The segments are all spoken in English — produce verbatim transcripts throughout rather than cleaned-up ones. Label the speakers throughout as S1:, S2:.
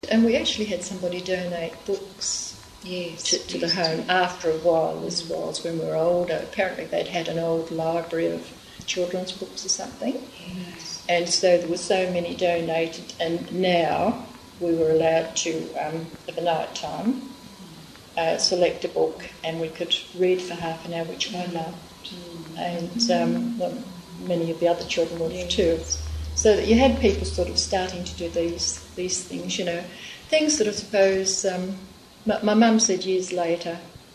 S1: And we actually had somebody donate books yes, to, to the home after a while. This was when we were older. Apparently they'd had an old library of children's books or something. Yes. And so there were so many donated, and now we were allowed to, um, at the night time, uh, select a book, and we could read for half an hour, which I loved. Mm. And um, well, many of the other children would have too. So that you had people sort of starting to do these these things, you know, things that I suppose, um, my mum said years later,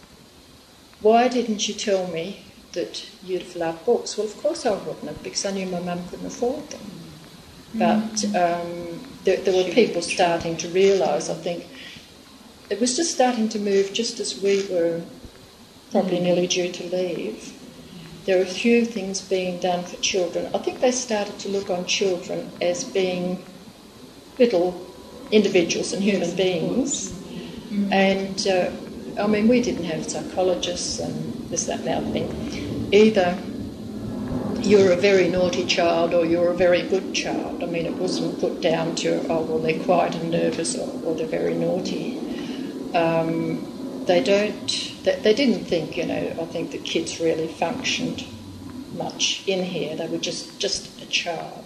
S1: why didn't you tell me that you'd have loved books? Well, of course I wouldn't have, because I knew my mum couldn't afford them. But um, there, there were people starting to realise, I think, it was just starting to move just as we were probably nearly due to leave. There were a few things being done for children. I think they started to look on children as being little individuals and human beings. Mm-hmm. And, uh, I mean, we didn't have psychologists and this, that and the other thing. Either you're a very naughty child or you're a very good child. I mean, it wasn't put down to, oh, well, they're quiet and nervous or, or they're very naughty. Um, they don't... They didn't think, you know, I think that kids really functioned much in here. They were just, just a child.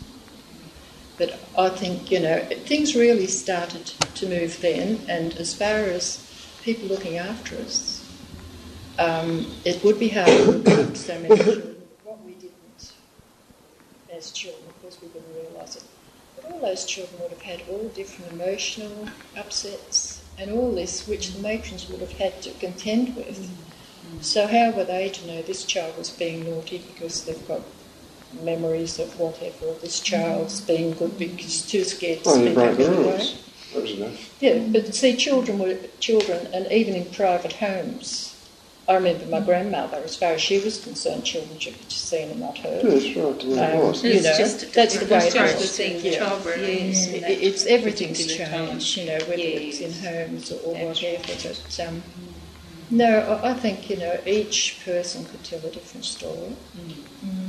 S1: But I think, you know, things really started to move then, and as far as people looking after us, um, it would be hard to look after so many children. What we didn't as children, of course we didn't realise it, but all those children would have had all different emotional upsets and all this which the matrons would have had to contend with. Mm-hmm. So how were they to know this child was being naughty because they've got memories of whatever, or this child's being good because too scared to
S2: well,
S1: speak up anyway?
S2: That was enough.
S1: Yeah, but see, children were children, and even in private homes. I remember my grandmother, as far as she was concerned, children should be seen and not heard.
S2: Yes, right, yeah, it
S1: um,
S2: was.
S1: You know,
S3: just,
S1: that's the way it
S3: was.
S1: was.
S3: Yeah.
S1: Yes, it, it's everything's changed, you know, whether
S3: yes.
S1: it's in homes or, or whatever. But um, no, I think, you know, each person could tell a different story. Mm. Mm.